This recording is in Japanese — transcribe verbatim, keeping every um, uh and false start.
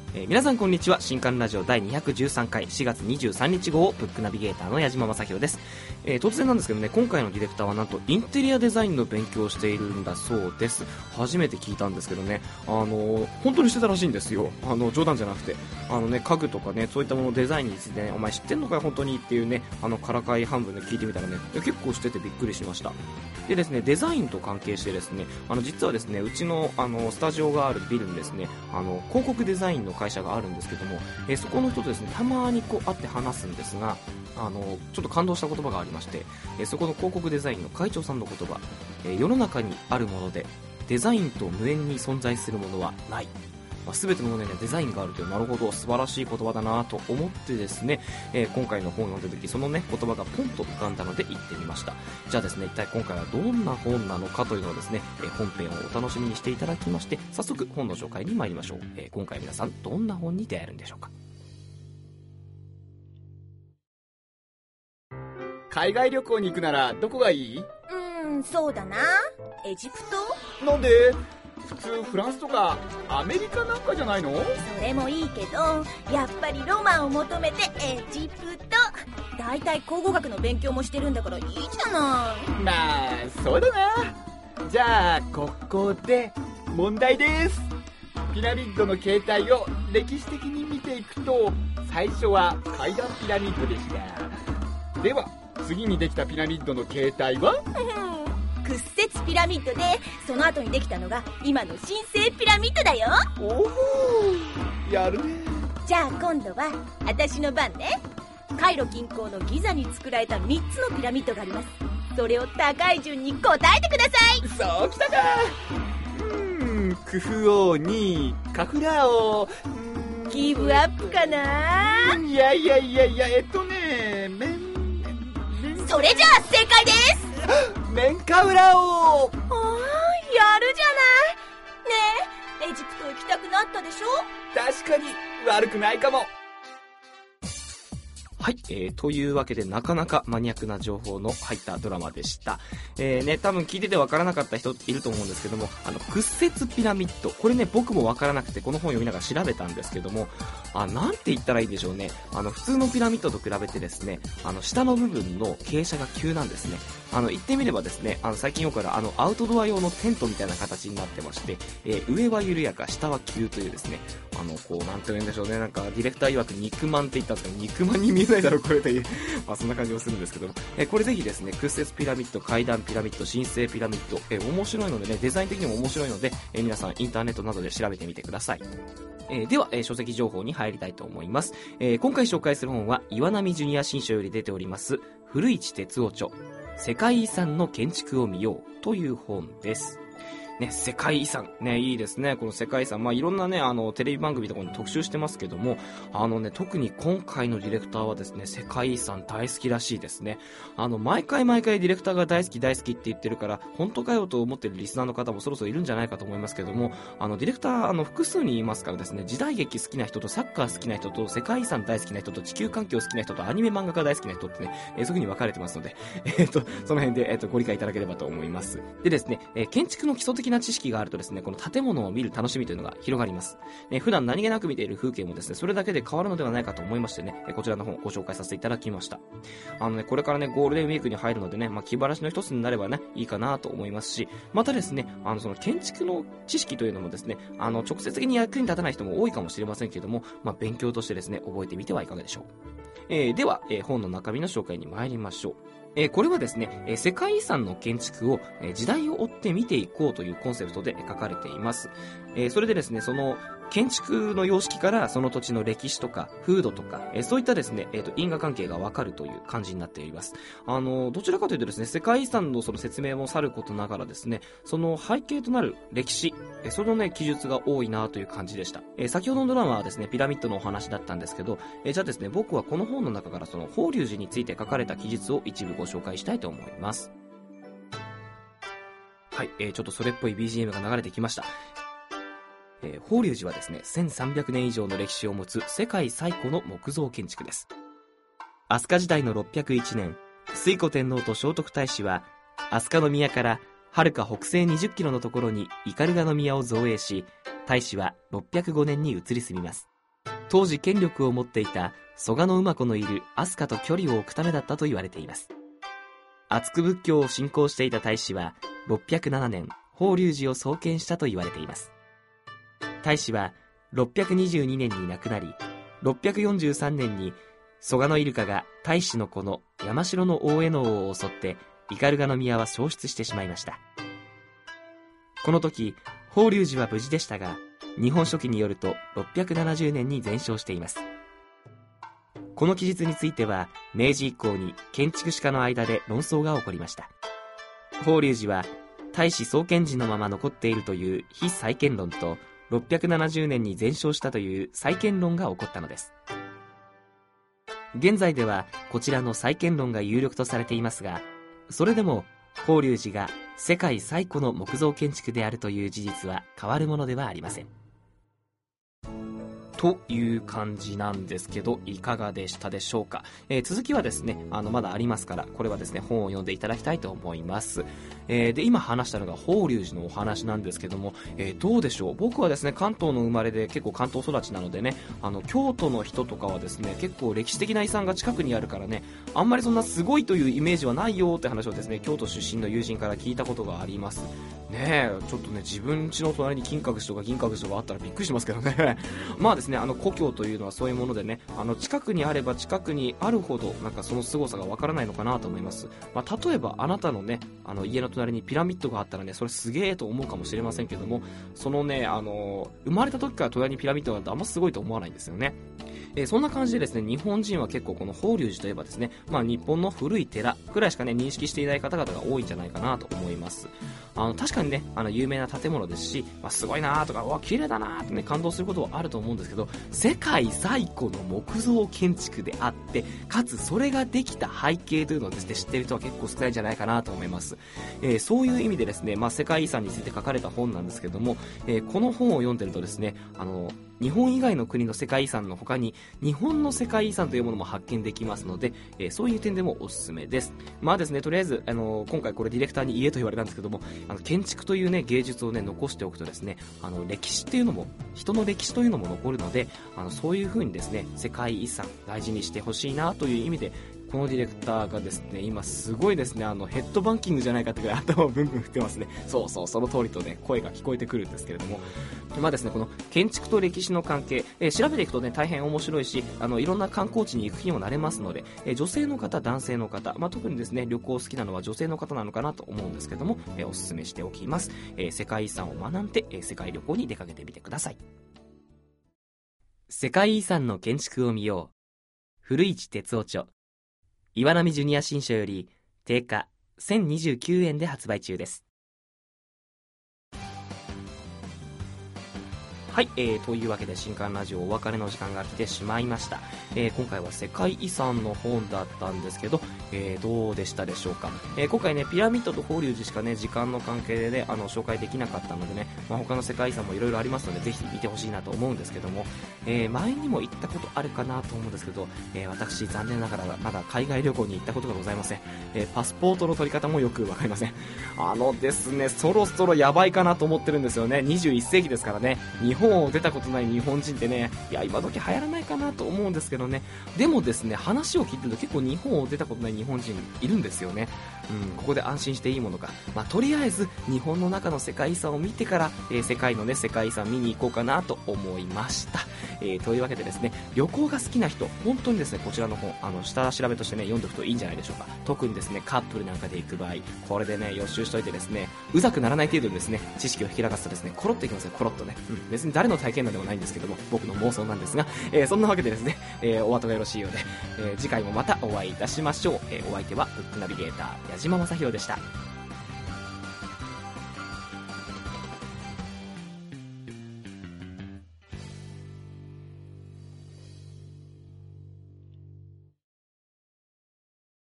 えー、皆さんこんにちは。新刊ラジオだいにひゃくじゅうさんかいしがつにじゅうさんにち号ブックナビゲーターの矢島正宏です。えー、突然なんですけどね、今回のディレクターはなんとインテリアデザインの勉強をしているんだそうです。初めて聞いたんですけどね、あのー、本当にしてたらしいんですよ。あの冗談じゃなくて、あのね、家具とかね、そういったものデザインについてね、お前知ってんのかよ本当にっていうね、あのからかい半分で聞いてみたらね、結構しててびっくりしました。でですね、デザインと関係してですね、あの実はですね、うちのあのスタジオがあるビルにですね、あの広告デザインの会社があるんですけども、えー、そこの人とですね、たまにこう会って話すんですが、あのちょっと感動した言葉がありまして、えー、そこの広告デザインの会長さんの言葉、えー、世の中にあるものでデザインと無縁に存在するものはない。まあ、全てのものにはデザインがあるという、なるほど素晴らしい言葉だなと思ってですね、えー、今回の本を読んだ時そのね言葉がポンと浮かんだので言ってみました。じゃあですね、一体今回はどんな本なのかというのをですね、えー、本編をお楽しみにしていただきまして、早速本の紹介に参りましょう。えー、今回皆さんどんな本に出会えるんでしょうか。 海外旅行に行くならどこがいい？ うーん、そうだな、エジプト。 なんで？普通フランスとかアメリカなんかじゃないの？ それもいいけど、やっぱりロマンを求めてエジプト。だいたい考古学の勉強もしてるんだからいいじゃない。 まあそうだな。じゃあここで問題です。ピラミッドの形態を歴史的に見ていくと、最初は階段ピラミッドでした。では次にできたピラミッドの形態は屈折ピラミッドで、その後にできたのが今の新生ピラミッドだよ。 おお、やるね。 じゃあ今度は私の番ね。カイロ近郊のギザに作られたみっつのピラミッドがあります。それを高い順に答えてください。 そうきたか。うーん、クフ王にカフラー王。 ギブアップかな。 いやいやいやいや、えっとね、メンそれじゃあ正解です。 メンカウラ王。 ああ、やるじゃない。ねえ、エジプト行きたくなったでしょ。 確かに悪くないかも。 はい、えー、というわけでなかなかマニアックな情報の入ったドラマでした。えーね、多分聞いててわからなかった人いると思うんですけども、あの屈折ピラミッド、これね僕もわからなくてこの本読みながら調べたんですけども、あ、なんて言ったらいいんでしょうね。あの普通のピラミッドと比べてですね、あの下の部分の傾斜が急なんですね。あの言ってみればですね、あの最近よくあるあのアウトドア用のテントみたいな形になってまして、えー、上は緩やか下は急というですね、あのこうなんて言うんでしょうね、なんかディレクター曰く肉まんって言ったんですけど、肉まんに見えないだろこれというまあそんな感じもするんですけども、えー、これぜひですね、屈折ピラミッド、階段ピラミッド、新生ピラミッド、えー、面白いのでね、デザイン的にも面白いので、えー、皆さんインターネットなどで調べてみてください。えー、では、えー、書籍情報に入りたいと思います。えー、今回紹介する本は岩波ジュニア新書より出ております古市哲夫著、世界遺産の建築を見ようという本です。ね、世界遺産。ね、いいですね。この世界遺産。まあ、いろんなね、あの、テレビ番組とかに特集してますけども、あのね、特に今回のディレクターはですね、世界遺産大好きらしいですね。あの、毎回毎回ディレクターが大好き大好きって言ってるから、本当かよと思ってるリスナーの方もそろそろいるんじゃないかと思いますけども、あの、ディレクター、あの、複数にいますからですね、時代劇好きな人とサッカー好きな人と世界遺産大好きな人と地球環境好きな人とアニメ漫画家大好きな人ってね、えー、そういう風に分かれてますので、えっと、その辺で、えっと、ご理解いただければと思います。でですね、えー、建築の基礎的な知識があるとですね、この建物を見る楽しみというのが広がります。ね、普段何気なく見ている風景もですね、それだけで変わるのではないかと思いましてね、こちらの本をご紹介させていただきました。あのね、これからね、ゴールデンウィークに入るのでね、まあ、気晴らしの一つになればね、いいかなと思いますし、またですね、あの、その建築の知識というのもですね、あの、直接的に役に立たない人も多いかもしれませんけれども、まあ、勉強としてですね、覚えてみてはいかがでしょう。えー、では、えー、本の中身の紹介に参りましょう。えー、これはですね、えー、世界遺産の建築を、えー、時代を追って見ていこうというコンセプトで書かれています。えー、それでですね、その建築の様式からその土地の歴史とか風土とか、えー、そういったですね、えーと、因果関係がわかるという感じになっています。あの、どちらかというとですね、世界遺産のその説明もさることながらですね、その背景となる歴史、えー、そのね、記述が多いなという感じでした。えー、先ほどのドラマはですね、ピラミッドのお話だったんですけど、えー、じゃあですね、僕はこの本の中からその法隆寺について書かれた記述を一部ご紹介したいと思います。はい、えー、ちょっとそれっぽい ビージーエム が流れてきました。えー、法隆寺はですね、せんさんびゃくねん以上の歴史を持つ世界最古の木造建築です。飛鳥時代のろっぴゃくいちねん、推古天皇と聖徳太子は飛鳥宮から遥か北西にじゅっキロのところに斑鳩宮を造営し、太子はろっぴゃくごねんに移り住みます。 当時権力を持っていた蘇我馬子のいる飛鳥と距離を置くためだったと言われています。厚く仏教を信仰していた太子はろっぴゃくななねん法隆寺を創建したと言われています。太子はろっぴゃくにじゅうにねんに亡くなり、ろっぴゃくよんじゅうさんねんに蘇我入鹿が太子の子の山城の大江能を襲って斑鳩宮は焼失してしまいました。この時法隆寺は無事でしたが、日本書紀によるとろっぴゃくななじゅうねんに全焼しています。この記述については明治以降に建築士家の間で論争が起こりました。法隆寺は太子創建時のまま残っているという非再建論と、ろっぴゃくななじゅうねんに全焼したという再建論が起こったのです。現在ではこちらの再建論が有力とされていますが、それでも法隆寺が世界最古の木造建築であるという事実は変わるものではありません。という感じなんですけど、いかがでしたでしょうか。えー、続きはですね、あのまだありますから、これはですね本を読んでいただきたいと思います。えー、で今話したのが法隆寺のお話なんですけども、えー、どうでしょう。僕はですね関東の生まれで結構関東育ちなのでね、あの京都の人とかはですね結構歴史的な遺産が近くにあるからね、あんまりそんなすごいというイメージはないよって話をですね京都出身の友人から聞いたことがありますね。えちょっとね自分家の隣に金閣寺とか銀閣寺とかあったらびっくりしますけどねまあですね、あの故郷というのはそういうものでね、あの近くにあれば近くにあるほどなんかその凄さがわからないのかなと思います。まあ、例えばあなたのねあの家の隣にピラミッドがあったらね、それすげえと思うかもしれませんけども、そのねあの生まれた時から隣にピラミッドがあってあんますごいと思わないんですよね。えー、そんな感じでですね日本人は結構この法隆寺といえばですね、まあ、日本の古い寺くらいしかね認識していない方々が多いんじゃないかなと思います。あの確かにねあの有名な建物ですし、まあ、すごいなーとかうわ綺麗だなーってね感動することはあると思うんですけど、世界最古の木造建築であってかつそれができた背景というのをですね知っている人は結構少ないんじゃないかなと思います。えー、そういう意味でですね、まあ、世界遺産について書かれた本なんですけども、えー、この本を読んでるとですねあの日本以外の国の世界遺産の他に日本の世界遺産というものも発見できますので、えー、そういう点でもおすすめです。まあですねとりあえずあの今回これディレクターに言えと言われたんですけども、あの建築というね芸術をね残しておくとですね、あの歴史っていうのも人の歴史というのも残るので、あのそういう風にですね世界遺産大事にしてほしいなという意味で、このディレクターがですね今すごいですねあのヘッドバンキングじゃないかってぐらい頭をブンブン振ってますね。そうそうその通りとね声が聞こえてくるんですけれども、まあですねこの建築と歴史の関係、えー、調べていくとね大変面白いし、あのいろんな観光地に行く気にもなれますので、えー、女性の方男性の方、まあ、特にですね旅行好きなのは女性の方なのかなと思うんですけども、えー、おすすめしておきます。えー、世界遺産を学んで、えー、世界旅行に出かけてみてください。世界遺産の建築を見よう、古市哲夫著、岩波ジュニア新書より定価せんにじゅうきゅうえんで発売中です。はい、えー、というわけで新刊ラジオお別れの時間が来てしまいました。えー、今回は世界遺産の本だったんですけど、えー、どうでしたでしょうか。えー、今回ねピラミッドと法隆寺しかね時間の関係でねあの紹介できなかったのでね、まあ、他の世界遺産もいろいろありますのでぜひ見てほしいなと思うんですけども、えー、前にも行ったことあるかなと思うんですけど、えー、私残念ながらまだ海外旅行に行ったことがございません。えー、パスポートの取り方もよくわかりません。あのですねそろそろやばいかなと思ってるんですよね。にじゅういっせいきですからね、日本を出たことない日本人ってね、いや今時流行らないかなと思うんですけどね。でもですね話を聞いてると結構日本を出たことない日本人いるんですよね。うん、ここで安心していいものか、まあ、とりあえず日本の中の世界遺産を見てから、えー、世界のね世界遺産見に行こうかなと思いました。えー、というわけでですね旅行が好きな人本当にですねこちらの本あの下調べとしてね読んでおくといいんじゃないでしょうか。特にですねカップルなんかで行く場合これでね予習しといてですねうざくならない程度にですね知識を開かすとですねコロッといきますよ。コロッとね、うん、別に誰の体験談でもないんですけども僕の妄想なんですが、えー、そんなわけでですね、えー、お後がよろしいようで、えー、次回もまたお会いいたしましょう。えー、お相手はブックナビゲーター矢島正宏でした。